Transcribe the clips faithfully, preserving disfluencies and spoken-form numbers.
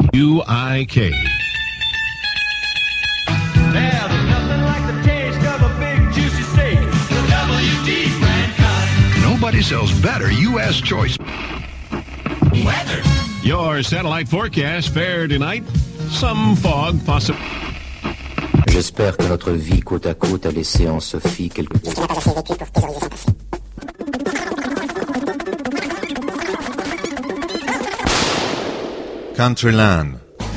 U I K. Nobody sells better U S choice weather. Your satellite forecast fair tonight. Some fog possible. J'espère que notre vie côte à côte a laissé en Sophie quelque chose. Countryland.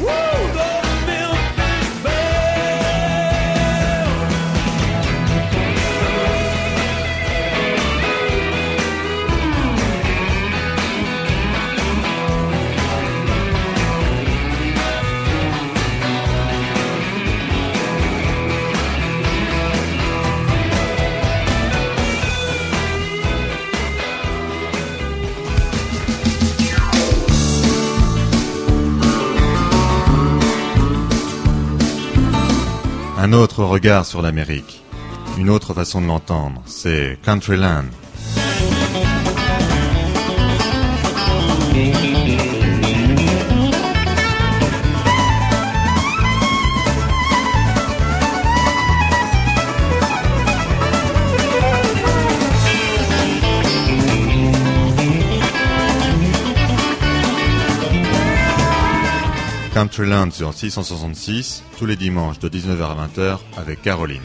Un autre regard sur l'Amérique, une autre façon de l'entendre, c'est Countryland. Countryland sur six cent soixante-six, tous les dimanches de dix-neuf heures à vingt heures avec Caroline.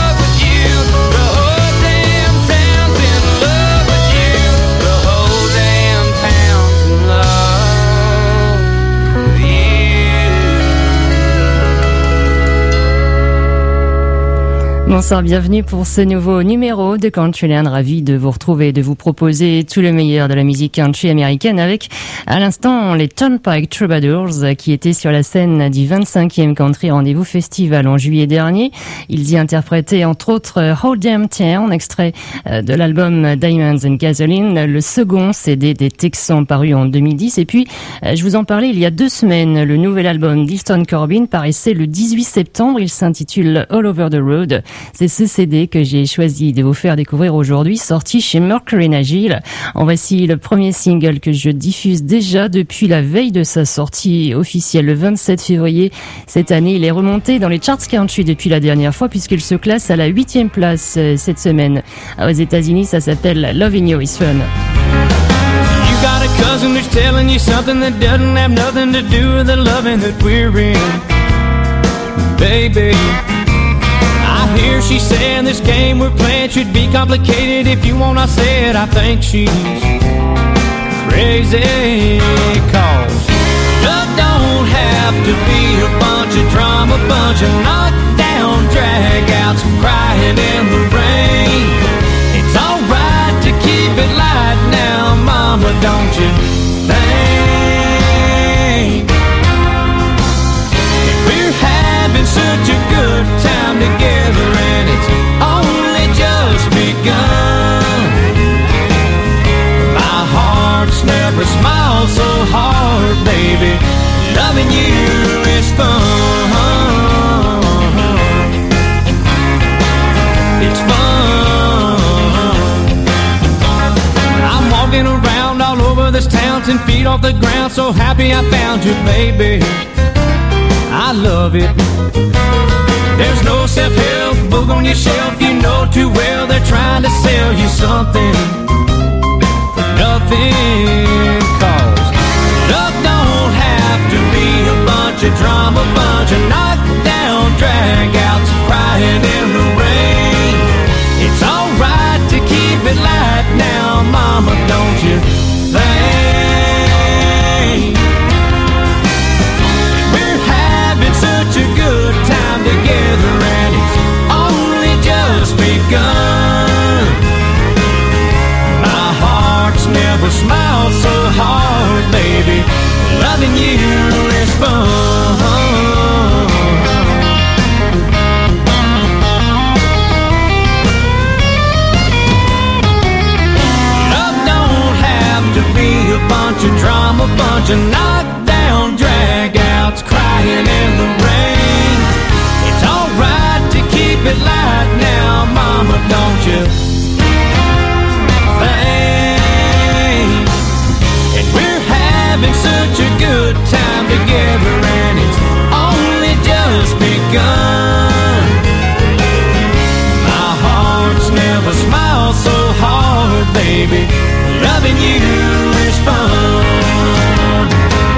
Day Bonsoir, bienvenue pour ce nouveau numéro de Countryland. Ravi de vous retrouver et de vous proposer tout le meilleur de la musique country américaine avec, à l'instant, les Turnpike Troubadours qui étaient sur la scène du vingt-cinquième Country Rendez-vous Festival en juillet dernier. Ils y interprétaient entre autres Hold Them Town, extrait de l'album Diamonds and Gasoline, le second C D des Texans paru en deux mille dix. Et puis, je vous en parlais il y a deux semaines, le nouvel album d'Easton Corbin paraissait le dix-huit septembre. Il s'intitule All Over the Road. C'est ce C D que j'ai choisi de vous faire découvrir aujourd'hui, sorti chez Mercury Nashville. En voici le premier single que je diffuse déjà depuis la veille de sa sortie officielle le vingt-sept février. Cette année, il est remonté dans les charts country depuis la dernière fois puisqu'il se classe à la huitième place cette semaine. Aux États-Unis, ça s'appelle Loving You Is Fun. You got a cousin who's telling you something that doesn't have nothing to do with the loving that we're in, baby. I hear she saying this game we're playing should be complicated. If you wanna say it, I think she's crazy. Cause love don't have to be a bunch of drama, bunch of knockdown dragouts, crying in the rain. It's alright to keep it light now, mama, don't you think? We're having such a good time together and it's only just begun. My heart's never smiled so hard, baby. Loving you is fun. It's fun. I'm walking around all over this town, ten feet off the ground, so happy I found you, baby. I love it. There's no self-help book on your shelf. You know too well they're trying to sell you something for nothing. Cause love don't have to be a bunch of drama, bunch of knockdown dragouts, crying in the rain. It's alright to keep it light now, mama, don't you think? Such a good time together and it's only just begun. My heart's never smiled so hard, baby. Loving you is fun. Love don't have to be a bunch of drama, bunch of knockdown dragouts, crying in the rain. It's alright to keep it light now, mama, don't you think? And we're having such a good time together and it's only just begun. My heart's never smiled so hard, baby. Loving you is fun.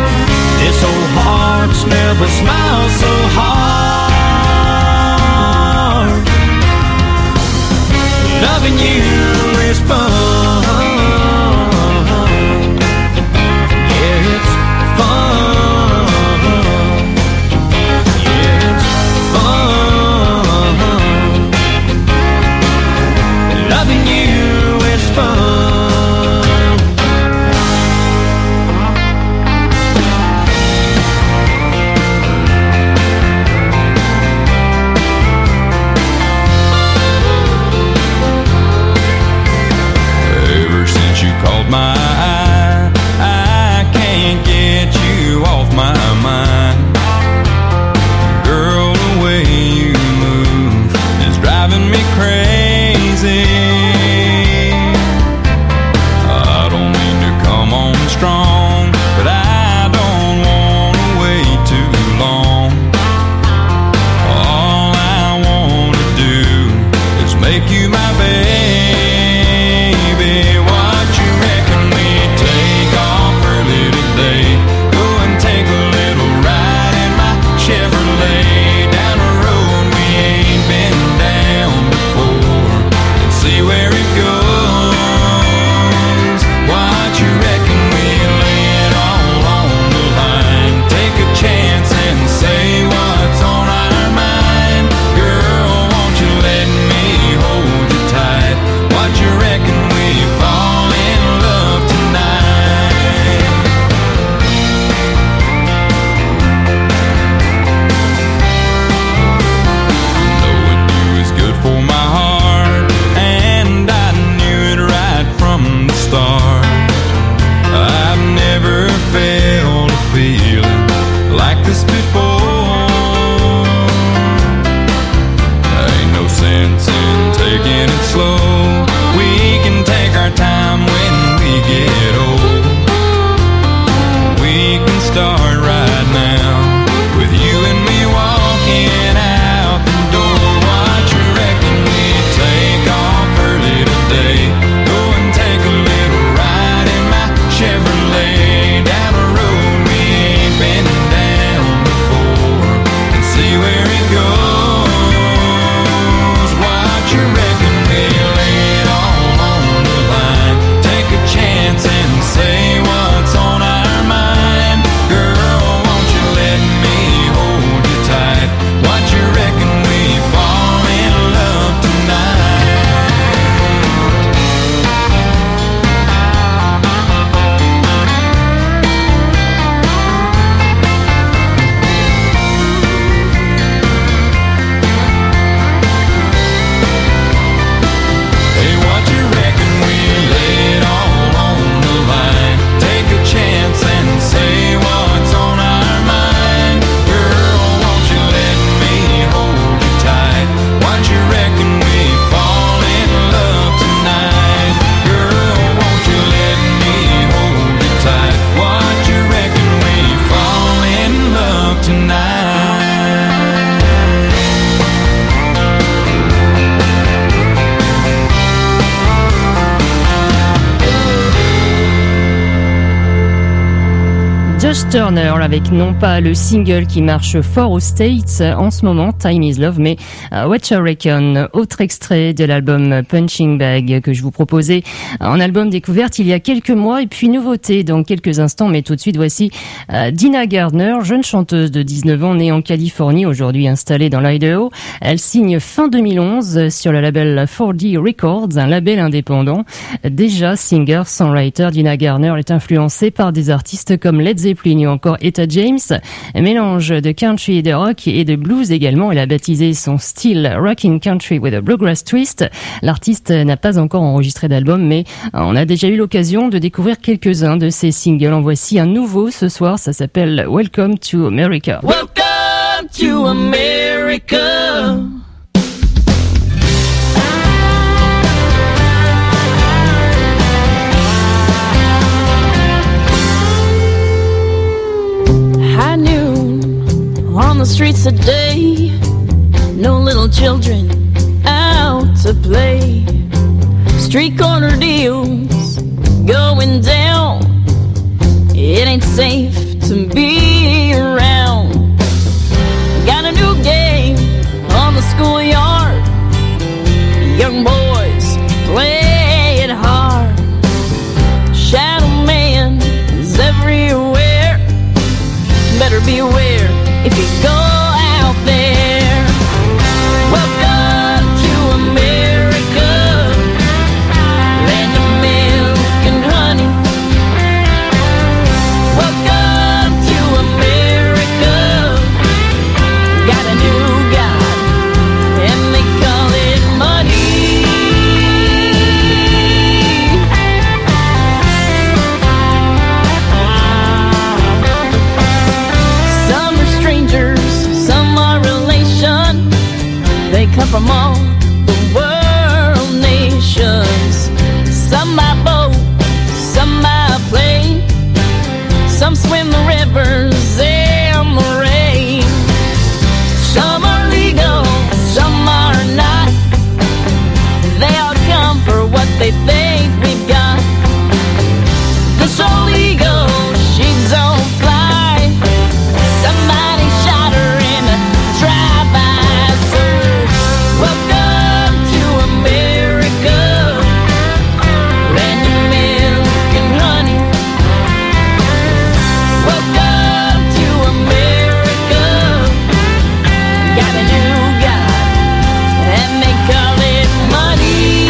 Josh Turner avec non pas le single qui marche fort aux States en ce moment, Time is Love, mais uh, What You Reckon, autre extrait de l'album Punching Bag que je vous proposais en album découverte il y a quelques mois, et puis nouveauté dans quelques instants, mais tout de suite voici uh, Dina Gardner, jeune chanteuse de dix-neuf ans née en Californie, aujourd'hui installée dans l'Idaho. Elle signe fin deux mille onze sur le label four D Records, un label indépendant. Déjà singer, songwriter, Dina Gardner est influencée par des artistes comme Led Zeppelin ou encore Etta James. Mélange de country et de rock et de blues également. Elle a baptisé son style Rockin' Country with a Bluegrass Twist. L'artiste n'a pas encore enregistré d'album, mais on a déjà eu l'occasion de découvrir quelques-uns de ses singles. En voici un nouveau ce soir, ça s'appelle Welcome to America. Welcome to America. High noon on the streets today, no little children out to play. Street corner deals going down, it ain't safe to be around. Got a new game on the schoolyard, young boys play it hard. Shadow man is everywhere, better beware if you go out there. Welcome to America, land of milk and honey. Welcome to America, got a new God and they call it money. Some are strangers, some are relation. They come from all the world nations. Some by boat, some by plane. Some swim the rivers in the rain. Some are legal, some are not. They all come for what they think we've got. This old eagle, she don't fly. Somebody shot her in a drive-by. So welcome to America, land of milk and honey. Welcome to America, got a new God and they call it money.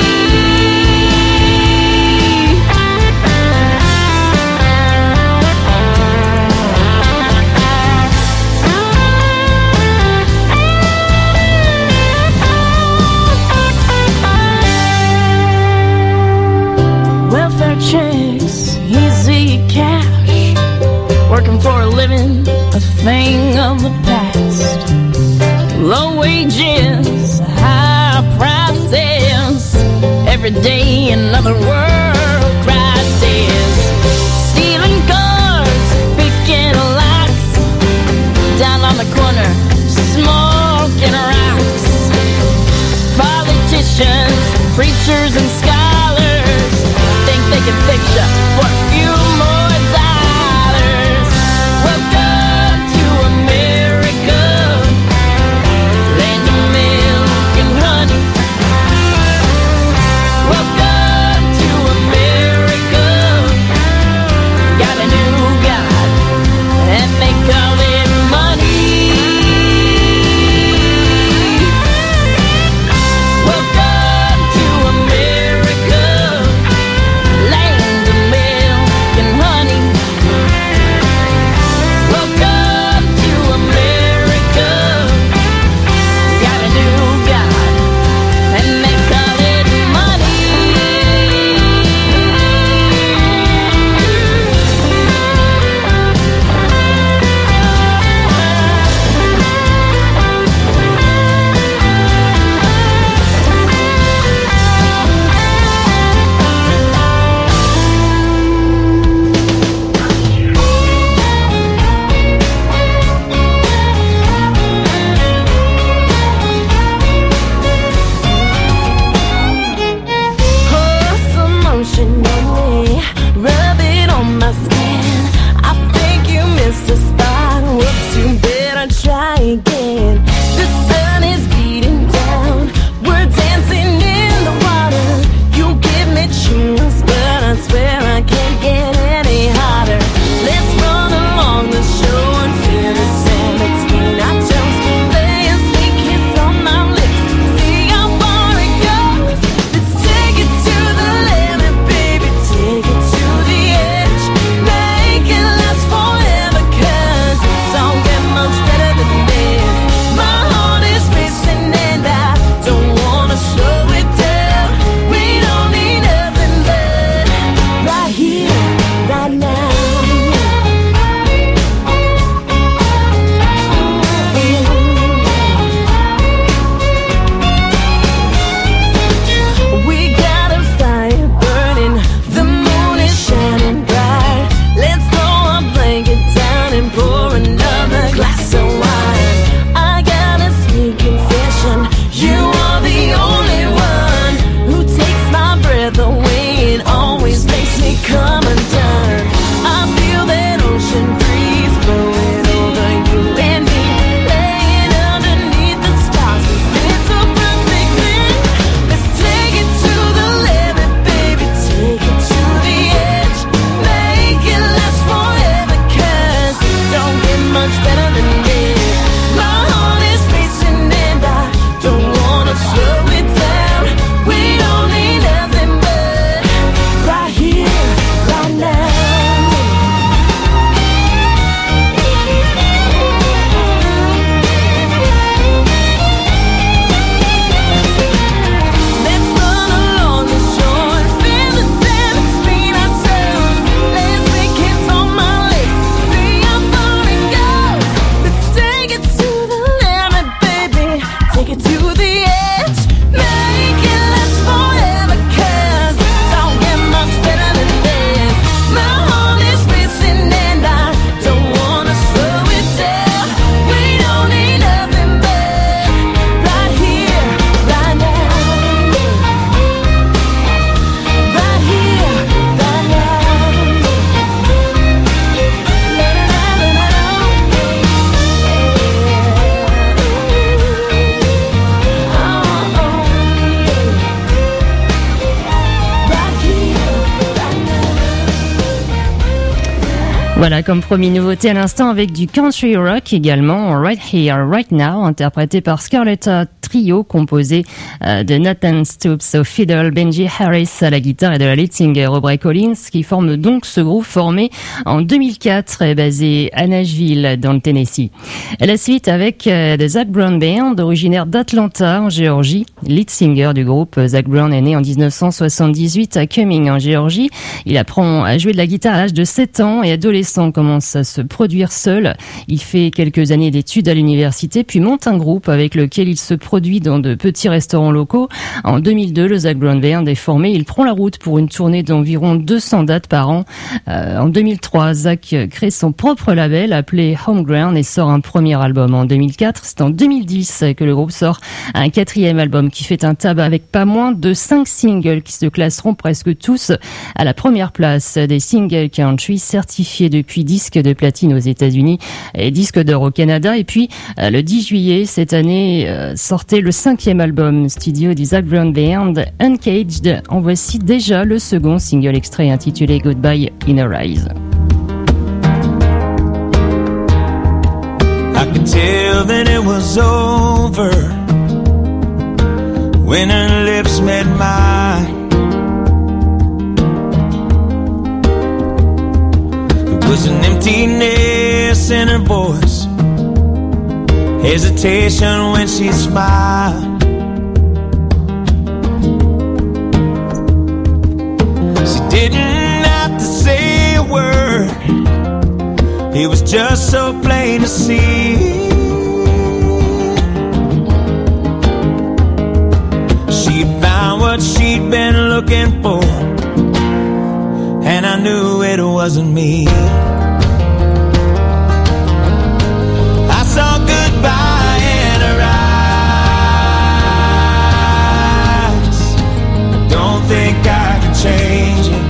Welfare checks, easy cash, working for a living, a thing of the past. Low wages, high prices, every day another world crisis. Stealing cars, picking locks, down on the corner, smoking rocks. Politicians, preachers and scholars think they can fix you for a few more dollars. Welcome to America, land of milk and honey. Welcome to America, got a new God and they call it money. Welcome to America, land of milk and honey. Voilà, comme promis, nouveauté à l'instant avec du country rock également, Right Here, Right Now, interprété par Scarletta Trio, composé euh, de Nathan Stoops au fiddle, Benji Harris à la guitare et de la lead singer Aubrey Collins, qui forme donc ce groupe formé en deux mille quatre et basé à Nashville, dans le Tennessee. Et la suite avec euh, The Zac Brown Band, originaire d'Atlanta, en Géorgie. Lead singer du groupe, Zac Brown est né en dix-neuf cent soixante-dix-huit à Cumming, en Géorgie. Il apprend à jouer de la guitare à l'âge de sept ans et adolescent commence à se produire seul. Il fait quelques années d'études à l'université, puis monte un groupe avec lequel il se produit dans de petits restaurants locaux. En deux mille deux, le Zac Brown Band est formé. Il prend la route pour une tournée d'environ deux cents dates par an. Euh, en deux mille trois, Zac crée son propre label appelé Homeground et sort un premier album. En deux mille quatre, c'est en deux mille dix que le groupe sort un quatrième album qui fait un tabac avec pas moins de cinq singles qui se classeront presque tous à la première place des singles country certifiés depuis disque de platine aux États-Unis et disque d'or au Canada. Et puis euh, le dix juillet cette année euh, sortait le cinquième album studio du Zac Brown Band, Uncaged. En voici déjà le second single extrait intitulé Goodbye Inner Eyes. I could tell that it was over when her lips met mine. Was an emptiness in her voice, hesitation when she smiled. She didn't have to say a word, it was just so plain to see. She found what she'd been looking for, and I knew it wasn't me. I saw goodbye in her eyes. I don't think I can change it.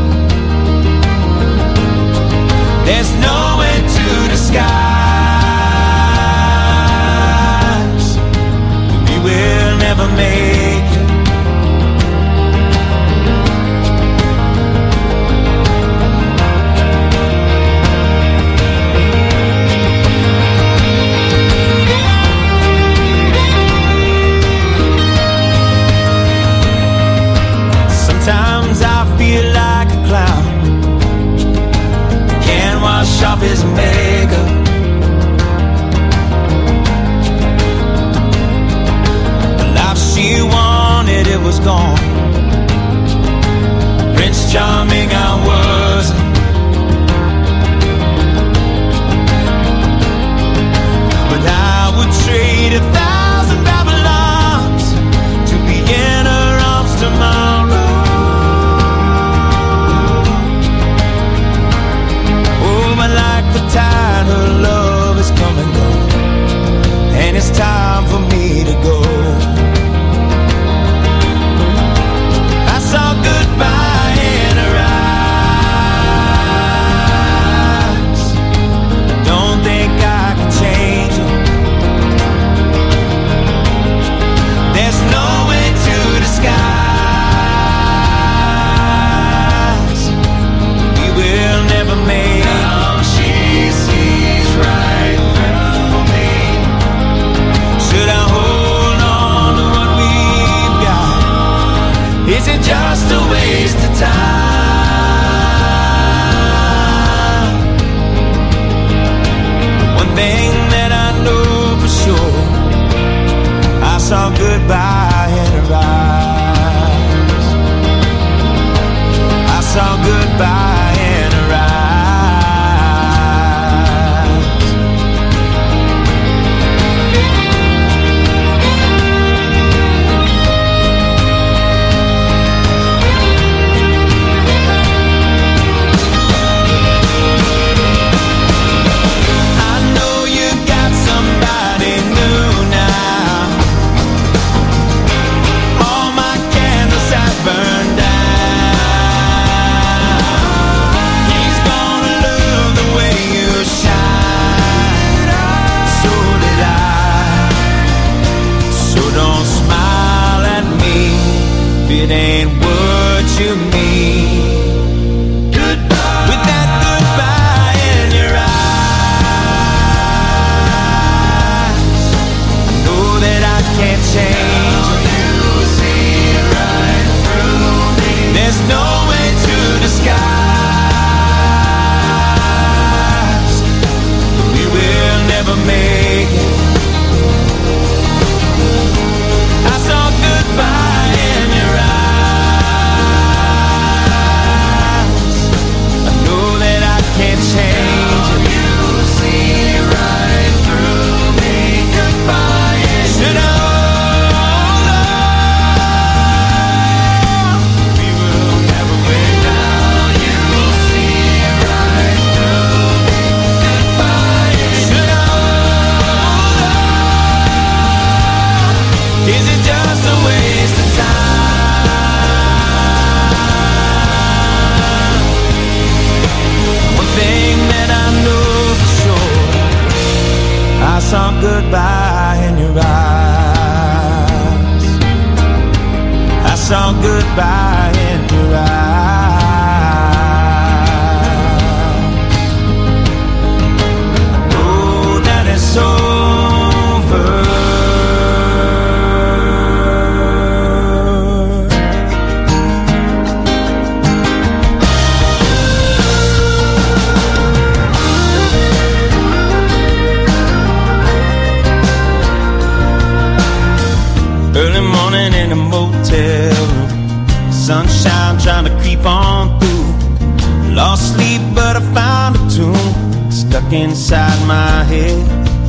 There's no end to the skies. We will never make it. saw goodbye in your eyes. I saw goodbye in your eyes. I know that it's over. Early morning in a motel room, sunshine trying to creep on through. Lost sleep but I found a tune stuck inside my head.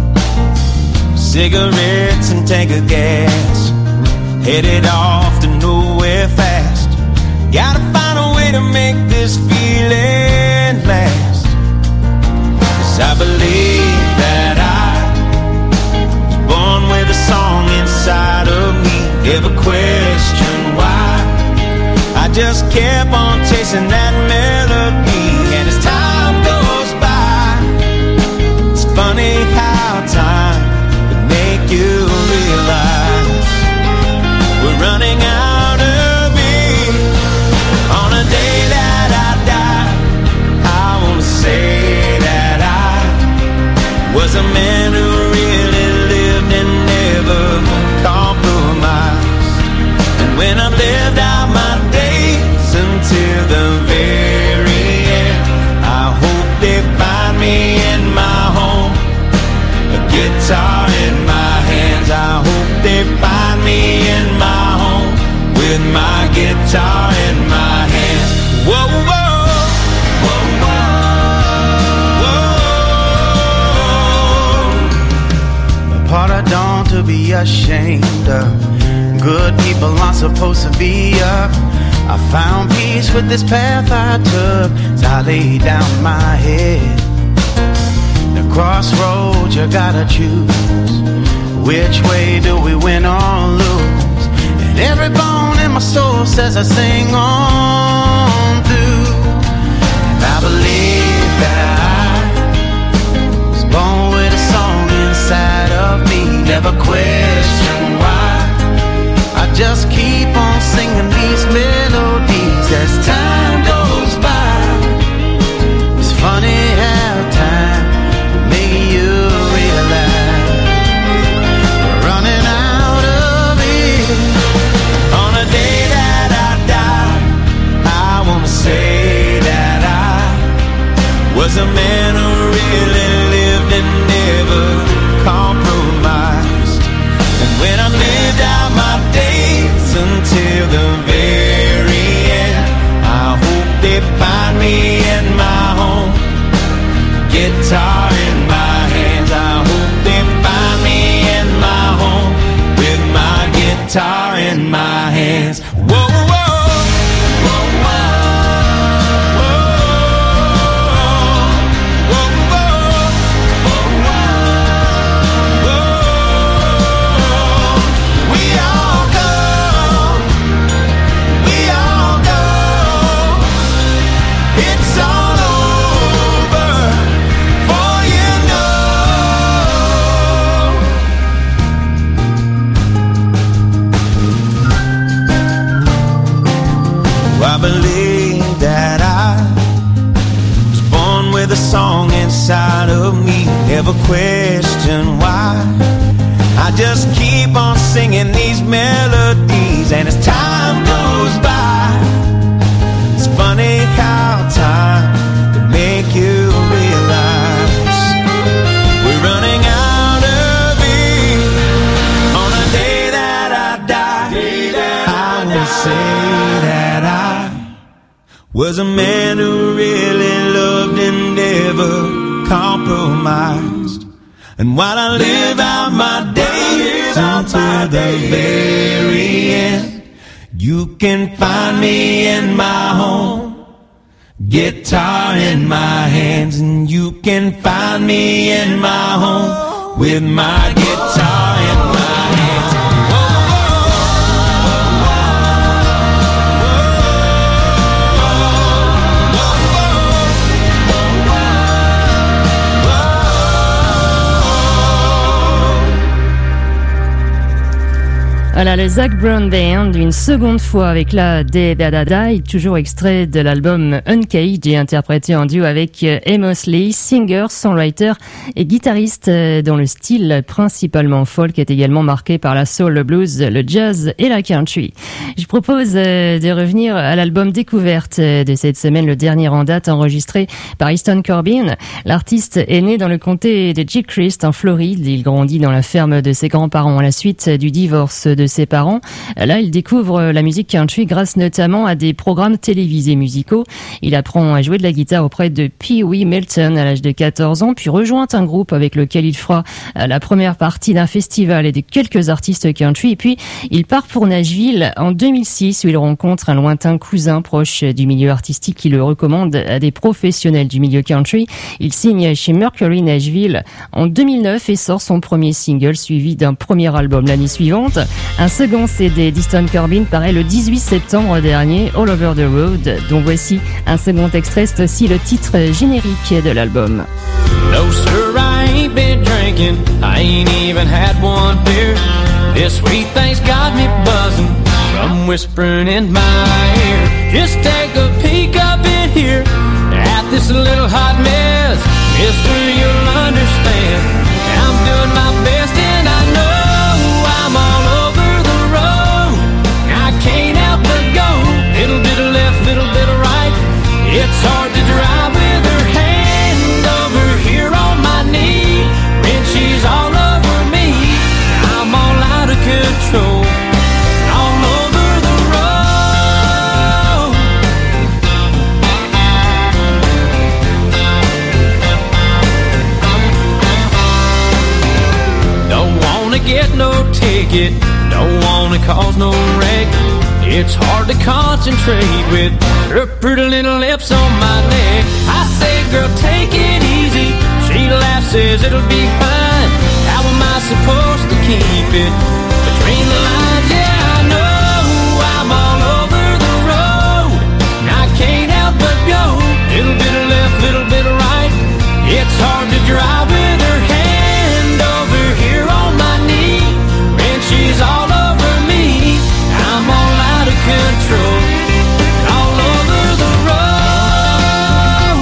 Cigarettes and tank of gas, headed off to nowhere fast. Gotta find a way to make this feeling last. 'Cause I believe that I was born with a song inside of me. Never question why, I just kept on chasing that melody. And as time goes by, it's funny how time can make you realize we're running out of it. On a day that I die, I wanna say that I was a man who really lived and never compromised. And when I've lived out my days until the very end, I hope they find me in my home, a guitar in my hands. I hope they find me in my home with my guitar in my hands. Whoa, whoa, whoa, whoa, whoa. The part I don't to be ashamed of. Good people aren't supposed to be up. I found peace with this path I took as I laid down my head. The crossroads you gotta choose. Which way do we win or lose? And every bone in my soul says I sing on through. And I believe that I was born with a song inside of me. Never question why, I just keep on singing these melodies as time goes by. It's funny how time will make you realize we're running out of it. On a day that I die, I wanna say that I was a man who really lived and never compromised. And when I lived out my days until the very end, I hope they find me in my home, guitar in my hands. I hope they find me in my home with my guitar in my hands. Whoa, whoa, whoa, whoa. I believe that I was born with a song inside of me. Never question why, I just keep on singing these melodies. And as time goes by, it's funny how time can make you realize we're running out of it. On a day that I die, I will say that I was a man who really loved and never compromised. And while I live out my days until the very end, you can find me in my home, guitar in my hands. And you can find me in my home with my guitar in my hands. Voilà, le Zac Brown Band, une seconde fois avec la Da Da Da Da, toujours extrait de l'album Uncaged et interprété en duo avec Amos Lee, singer, songwriter et guitariste dont le style principalement folk est également marqué par la soul, le blues, le jazz et la country. Je propose de revenir à l'album découverte de cette semaine, le dernier en date enregistré par Easton Corbin. L'artiste est né dans le comté de Gilchrist en Floride. Il grandit dans la ferme de ses grands-parents à la suite du divorce de ses parents. Là, il découvre la musique country grâce notamment à des programmes télévisés musicaux. Il apprend à jouer de la guitare auprès de Pee Wee Milton à l'âge de quatorze ans, puis rejoint un groupe avec lequel il fera la première partie d'un festival et de quelques artistes country. Et puis, il part pour Nashville en deux mille six où il rencontre un lointain cousin proche du milieu artistique qui le recommande à des professionnels du milieu country. Il signe chez Mercury Nashville en deux mille neuf et sort son premier single suivi d'un premier album l'année suivante. Un second C D d'Easton Corbin paraît le dix-huit septembre dernier, All Over the Road, dont voici un second extrait, c'est aussi le titre générique de l'album. No sir, I ain't been drinking, I ain't even had one beer. This sweet thing's got me buzzing from whispering in my ear. Just take a peek up in here at this little hot mess. Mister, you'll understand, I'm doing my best and I know I'm all over the road. I can't help but go, little bit of left, little bit of right. It's hard to drive with her hand over here on my knee when she's all over me. I'm all out of control, all over the road. Don't wanna get no ticket, don't wanna cause no wreck. It's hard to concentrate with her pretty little lips on my neck. I say, girl, take it easy. She laughs, says it'll be fine. How am I supposed to keep it between the lines? Yeah, I know I'm all over the road, and I can't help but go. Little bit of left, little bit of right. It's hard to drive with her hand over here on my knee when she's all over me. I'm all out of control, all over the road.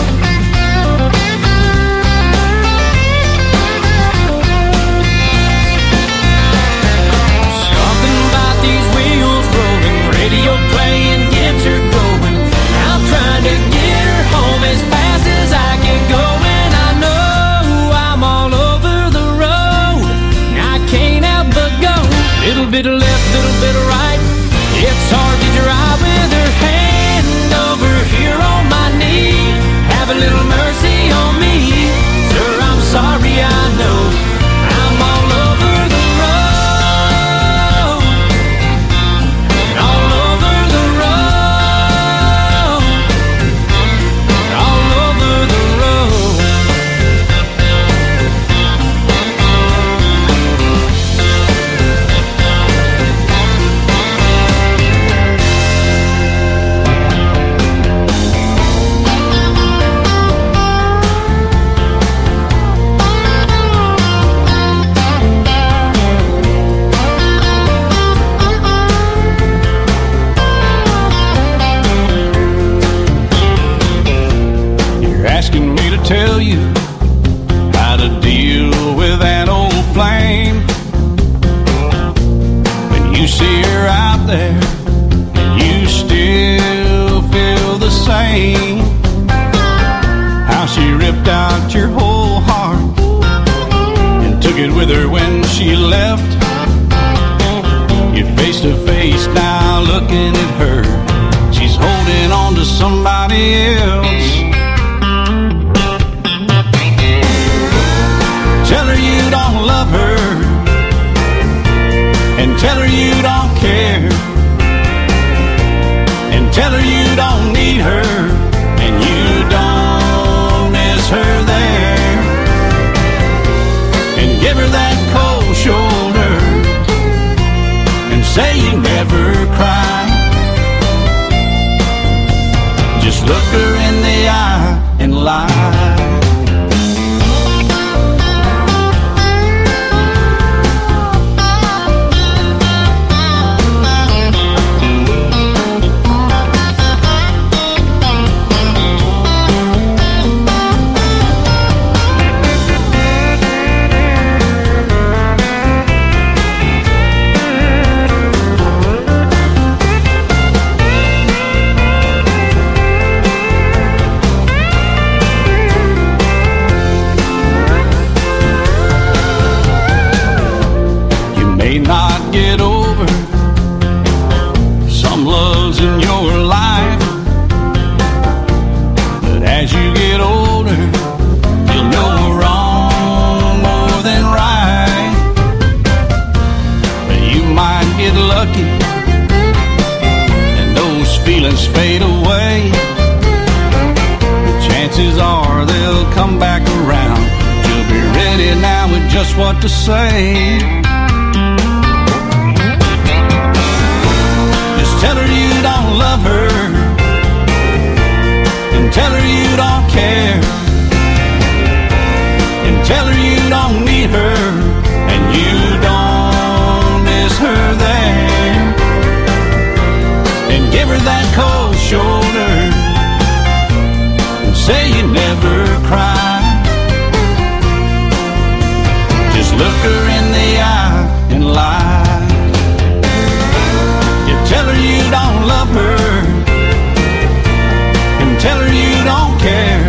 Something about these wheels rolling, radio playing gets her going. I'm trying to get her home as fast as I can go, and I know I'm all over the road. I can't help but go, little bit of left, little bit of right. It's hard to drive with her hand over here on my knee. Have a little mercy on me, sir, I'm sorry, I know I'm all over the road, all over the road, all over the road. You're asking me to tell you how to deal with that old flame. When you see her out there, you still feel the same. How she ripped out your whole heart and took it with her when she left. You're face to face now looking at her, she's holding on to somebody else. Tell her you don't love her, and tell her you don't care, and tell her you don't need her, and you don't miss her there, and give her that cold shoulder, and say you never cry. Just look her in the eye and lie. as you get older, you'll know wrong more than right. But you might get lucky and those feelings fade away. The chances are they'll come back around. You'll be ready now with just what to say. Just tell her you don't love her, and tell her you don't care, and tell her you don't need her, and you don't miss her there. And give her that cold shoulder, and say you never cry. Just look her in the eye and lie. You tell her you don't love her, and tell her you don't care,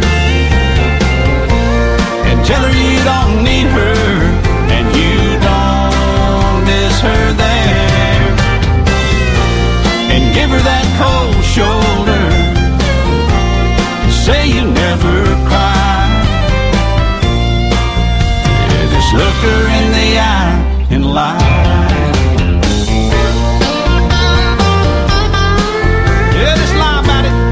and tell her you don't need her, and you don't miss her there. And give her that cold shoulder, say you never cry. Yeah, just look her in the eye and lie. Yeah, just lie about it.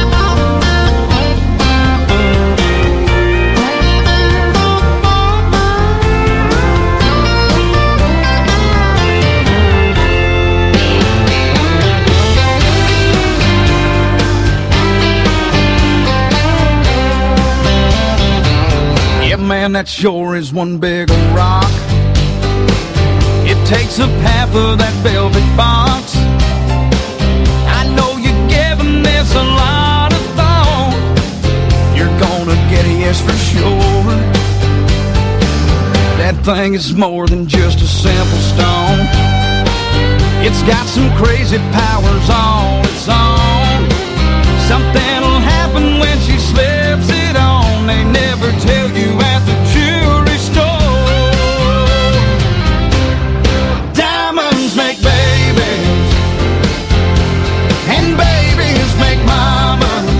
Man, that sure is one big old rock. It takes up half of that velvet box. I know you're giving this a lot of thought. You're gonna get a yes for sure. That thing is more than just a simple stone. It's got some crazy powers on its own. Something'll happen when she slips it on. They never tell you at the jewelry store. Diamonds make babies, and babies make mamas,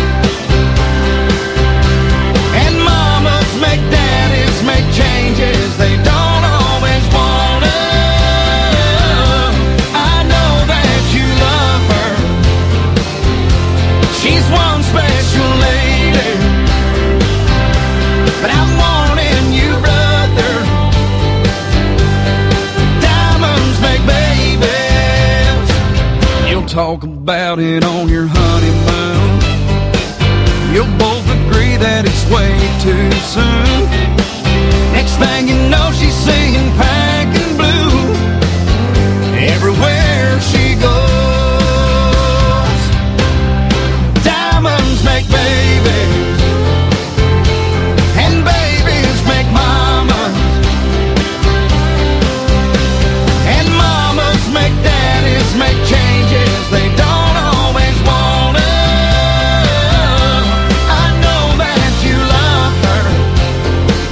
and mamas make daddies, make changes they don't always want to. I know that you love her. She's one special lady, but I'm warning you, brother. Diamonds make babies. You'll talk about it on your honeymoon. You'll both agree that it's way too soon. Next thing you know, she's singing pink and blue everywhere she goes. Diamonds make babies, and babies make mamas, and mamas make daddies, make changes they don't always want to. I know that you love her.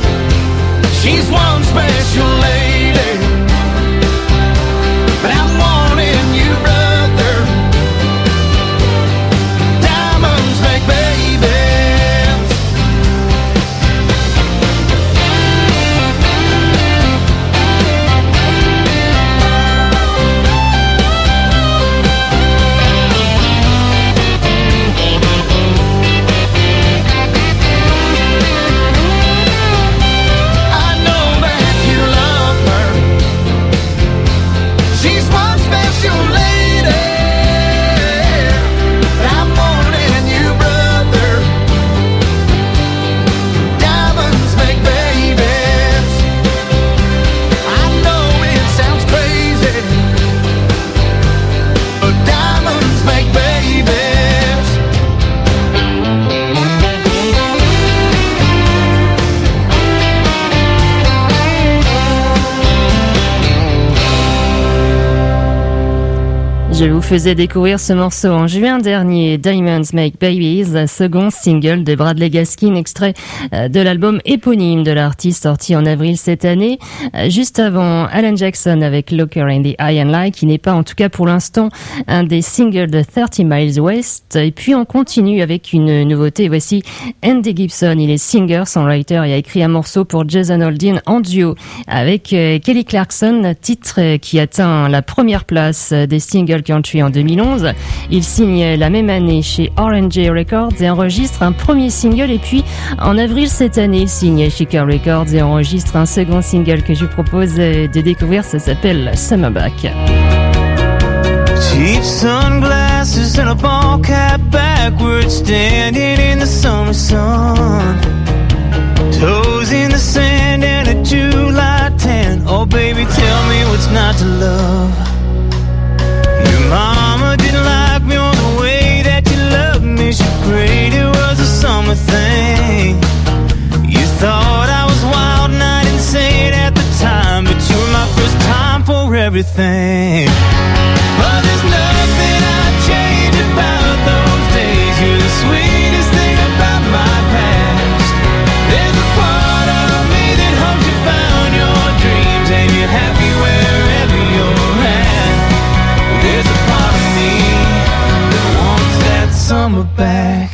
Je vous faisais découvrir ce morceau en juin dernier, Diamonds Make Babies, second single de Bradley Gaskin, extrait de l'album éponyme de l'artiste sorti en avril cette année. Juste avant, Alan Jackson avec Locker in the Iron Light, qui n'est pas en tout cas pour l'instant un des singles de thirty miles West. Et puis on continue avec une nouveauté. Voici Andy Gibson, il est singer, songwriter et a écrit un morceau pour Jason Aldean en duo avec Kelly Clarkson, titre qui atteint la première place des singles country en deux mille onze. Il signe la même année chez R and J Records et enregistre un premier single, et puis en avril cette année, il signe chez K Records et enregistre un second single que je vous propose de découvrir. Ça s'appelle Summerback. Cheap sunglasses and a ball cap backwards, standing in the summer sun. Toes in the sand and a July tan. Oh baby, tell me what's not to love. Your mama didn't like me on the way that you loved me. She prayed it was a summer thing. You thought I was wild and I didn't say it at the time, but you were my first time for everything. But there's nothing I'd change about those days. You're the sweetest thing about my past. There's a part of me that hopes you found your dreams and you're happy wherever you're at. There's a part of me that wants that summer back.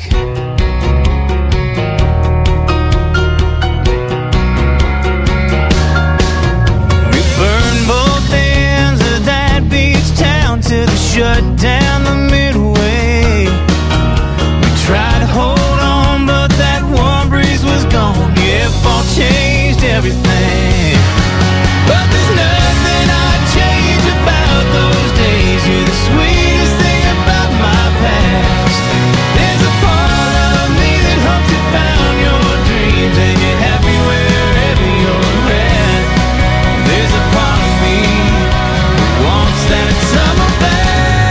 We burned both ends of that beach town till they shut down the midway. We tried to hold on, but that warm breeze was gone. Yeah, fall changed everything. But there's nothing I'd change about those days. You're the sweetest thing about my past. There's a part of me that hopes you found your dreams and you're happy wherever you're at. There's a part of me that wants that summer back.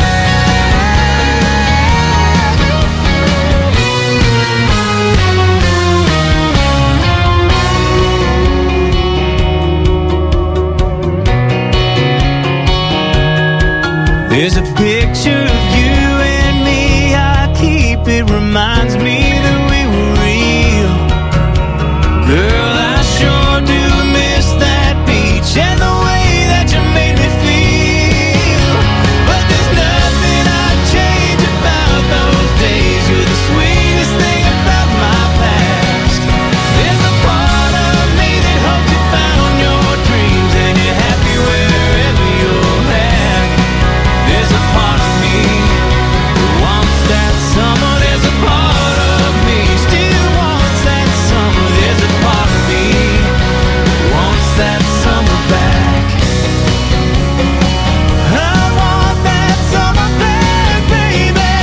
There's a picture of you and me, I keep it, reminds me that we were real. Girl, I sure do miss that beach and the way that you made me feel. But there's nothing I'd change about those days. You're the sweetest thing about my past. There's a part of me that hopes you found your dreams and you're happy wherever you're at. There's a part of me that wants that summer. There's a part of me still wants that summer. There's a part of me that wants that summer back. I want that summer back, baby.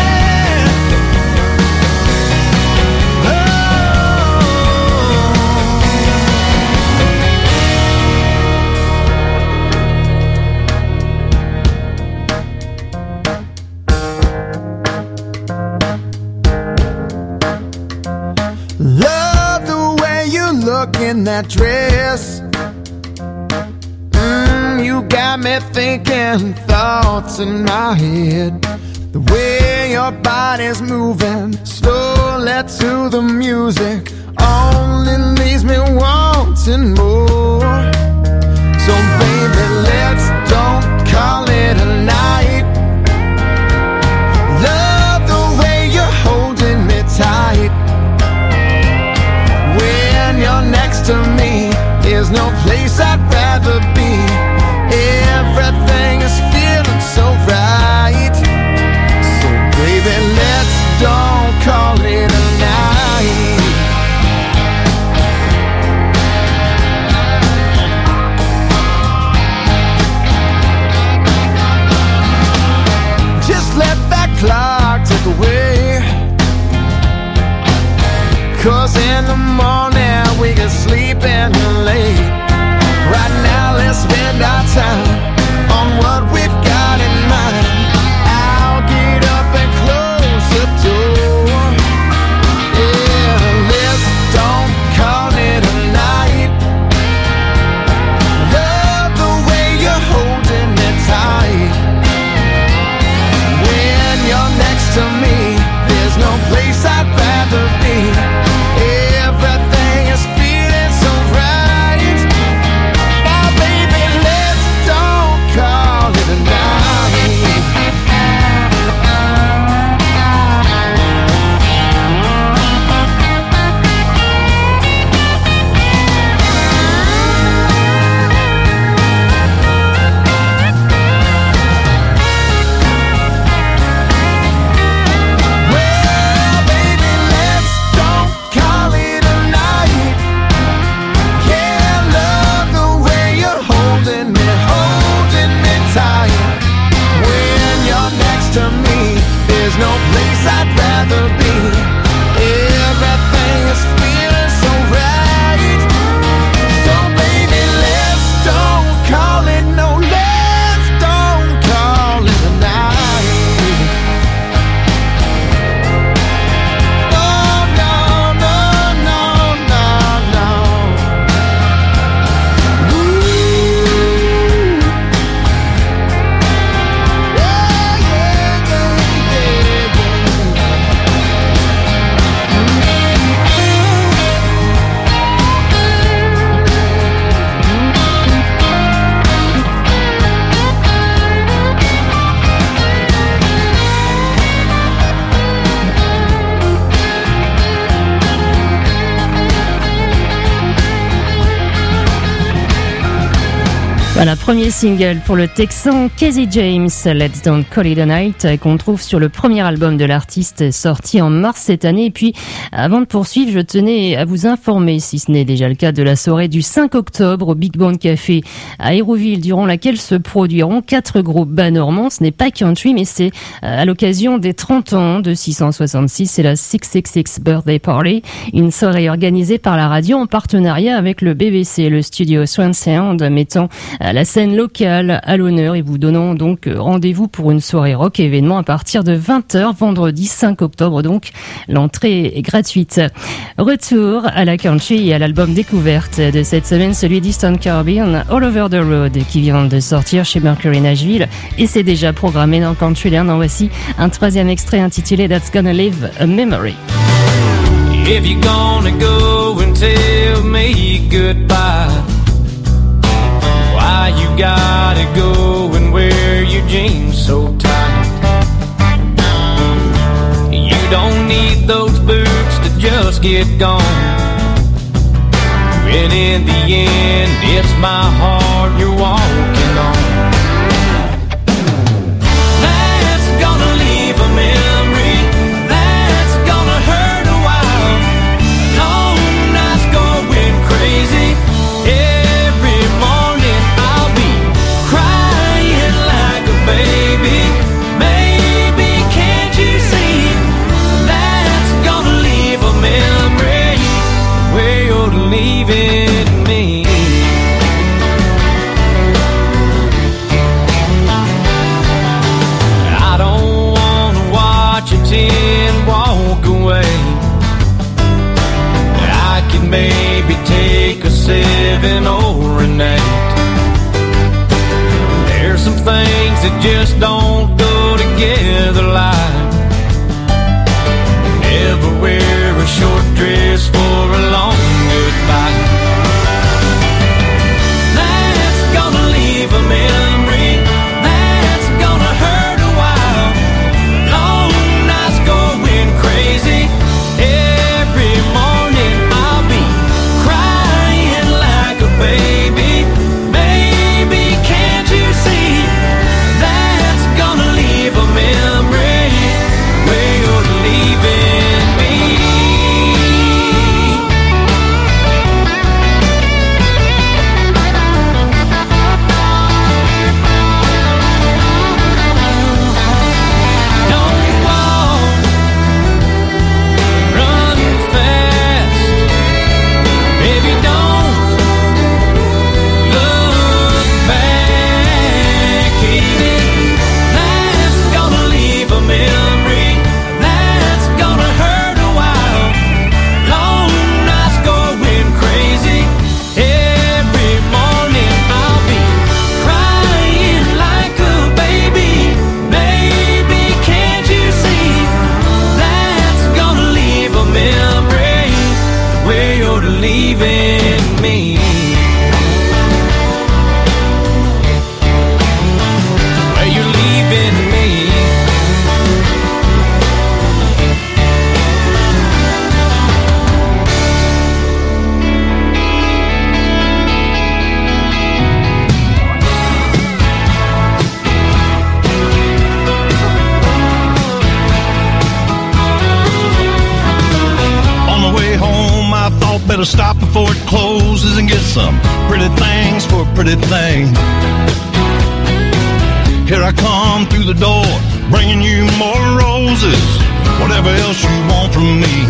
Love the way you look in that dress. Mm, you got me thinking thoughts in my head. The way your body's moving slowly to the music only leaves me wanting more. So baby, let's don't call it a night. Love the way you're holding me tight. When you're next to me, there's no place I'd rather be. Everything is feeling so right. So baby, let's don't call it a night. Just let that clock tick away. 'Cause in the morning we can sleep in late. Right now let's spend our time on what we've got in mind. I'll get up and close the door. Yeah, let's don't call it a night. Love the way you're holding me tight. Voilà, premier single pour le Texan Casey James, Let's Don't Call It a Night, qu'on trouve sur le premier album de l'artiste sorti en mars cette année. Et puis, avant de poursuivre, je tenais à vous informer, si ce n'est déjà le cas, de la soirée du cinq octobre au Big Band Café à Hérouville, durant laquelle se produiront quatre groupes bas normands. Ce n'est pas country, mais c'est à l'occasion des trente ans de six cent soixante-six. C'est la six cent soixante-six Birthday Party, une soirée organisée par la radio en partenariat avec le B B C, le studio Swan Sound, mettant la scène locale à l'honneur et vous donnant donc rendez-vous pour une soirée rock événement à partir de vingt heures, vendredi cinq octobre donc. L'entrée est gratuite. Retour à la country et à l'album découverte de cette semaine, celui d'Easton Caribbean, All Over the Road, qui vient de sortir chez Mercury Nashville et c'est déjà programmé dans Countryland. En voici un troisième extrait intitulé That's Gonna Leave a Memory. If you're gonna go and tell me goodbye, why you gotta go and wear your jeans so tight? You don't need those boots to just get gone. And in the end, it's my heart you're walking on. That's gonna leave a memory that's gonna hurt a while. Long nights going crazy. Every morning I'll be crying like a baby. Maybe can't you see that's gonna leave a memory where you're leaving me. I don't wanna watch a ten walk away. I can maybe take a seven or an eight. There's some things that just don't go together, like never wear a short dress for a long goodbye. That's gonna leave a memory that's gonna hurt a while. Long nights going crazy. Every morning I'll be crying like a baby. Maybe can't you see that's gonna leave a memory where you're leaving me. Don't walk, run fast, baby, don't look back. That's gonna leave a memory that's gonna hurt a while. Long nights going crazy. Every morning I'll be crying like a baby. Maybe can't you see that's gonna leave a memory where you're leaving me. Where you're leaving me. On the way home, I thought better stop before it closes and get some pretty things for a pretty thing. Here I come through the door, bringing you more roses, whatever else you want from me.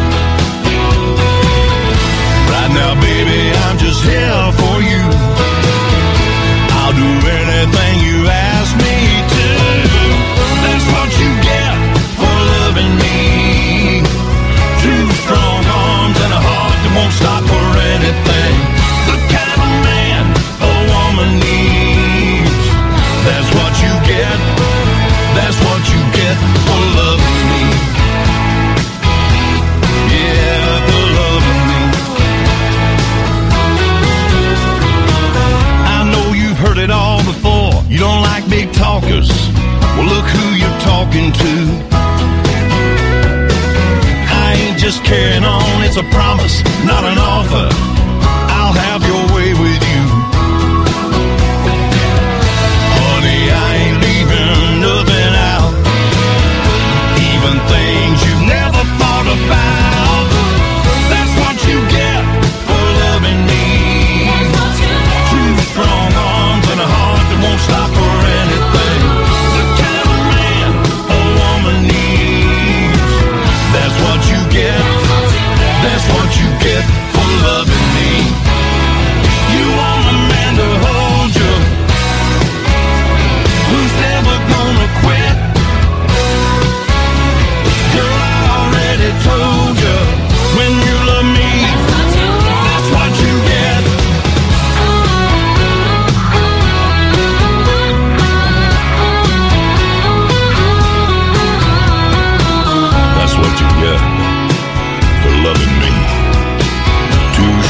Right now, baby, I'm just here for you. I'll do anything you ask me to. That's what you get for loving me. Two strong arms and a heart that won't stop for anything. The kind of man a woman needs. That's what you get. That's what you get for loving me. Yeah, for loving me. I know you've heard it all before. You don't like big talkers. Well, look who you're talking to. I ain't just carrying on, it's a promise, not an offer. I'll have your way with you.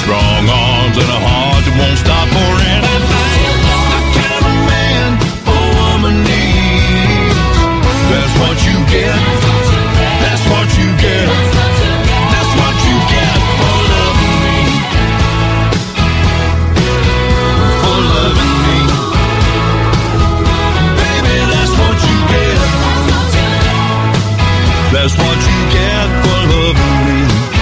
strong arms and a heart that won't stop for anything. The kind of man a woman needs. That's what you get. That's what you get. That's what you get for loving me. For loving me. Baby, that's what you get. That's what you get for loving me.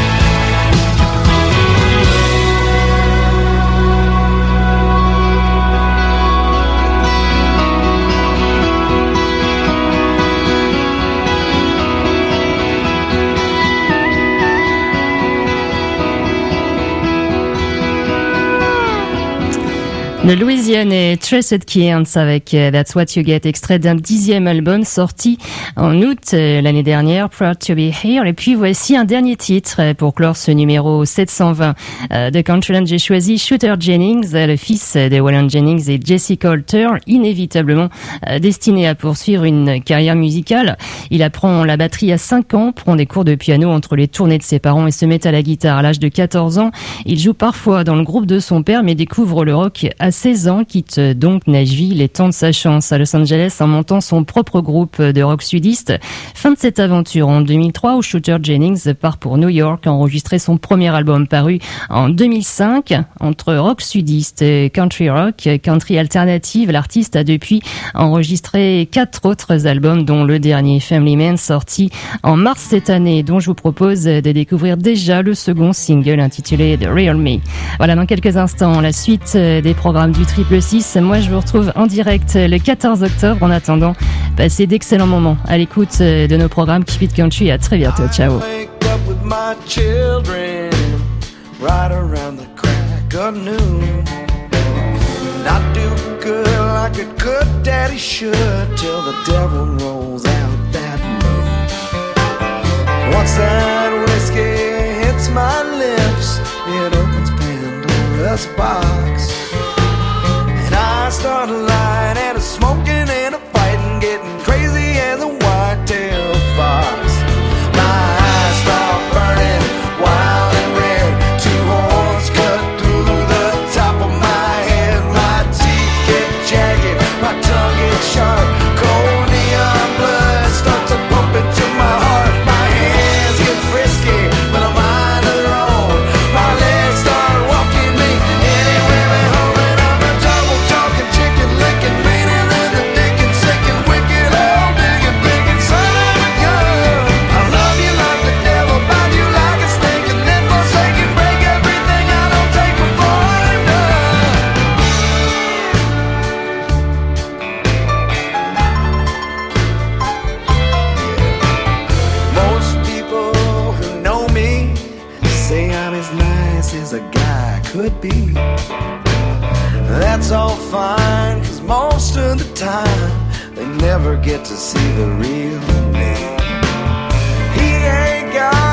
Le Louisianais Traced Kearns avec That's What You Get, extrait d'un dixième album sorti en août l'année dernière, Proud to Be Here. Et puis voici un dernier titre pour clore ce numéro sept cent vingt de Countryland. J'ai choisi Shooter Jennings, le fils de Waylon Jennings et Jessie Coulter, inévitablement destiné à poursuivre une carrière musicale. Il apprend la batterie à cinq ans, prend des cours de piano entre les tournées de ses parents et se met à la guitare à l'âge de quatorze ans. Il joue parfois dans le groupe de son père, mais découvre le rock à seize ans, quitte donc Nashville et tente sa chance à Los Angeles en montant son propre groupe de rock sudiste. Fin de cette aventure en deux mille trois où Shooter Jennings part pour New York enregistrer son premier album paru en deux mille cinq. Entre rock sudiste et country rock, country alternative, l'artiste a depuis enregistré quatre autres albums, dont le dernier Family Man sorti en mars cette année, dont je vous propose de découvrir déjà le second single intitulé The Real Me. Voilà, dans quelques instants, la suite des programmes du Triple Six. Moi, je vous retrouve en direct le quatorze octobre. En attendant, passez d'excellents moments à l'écoute de nos programmes Keep It Country. À très bientôt. Ciao. I started lying and a smoking and a fighting, getting crazy as a white-tailed fox. My eyes start burning wild and red. Two horns cut through the top of my head. My teeth get jagged, my tongue gets sharp. Cold neon blood starts to pump into my heart. My hands get frisky, but I'm on their own. My legs start walking me anywhere but home. Chicken licking, meaner than the dick and sick and wicked, old digging, big and son of a gun. I love you like the devil, bite you like a snake, and then forsake and break everything I don't take before I'm done. Most people who know me say I'm as nice as a guy could be. That's all fine, cause most of the time they never get to see the real me. He ain't got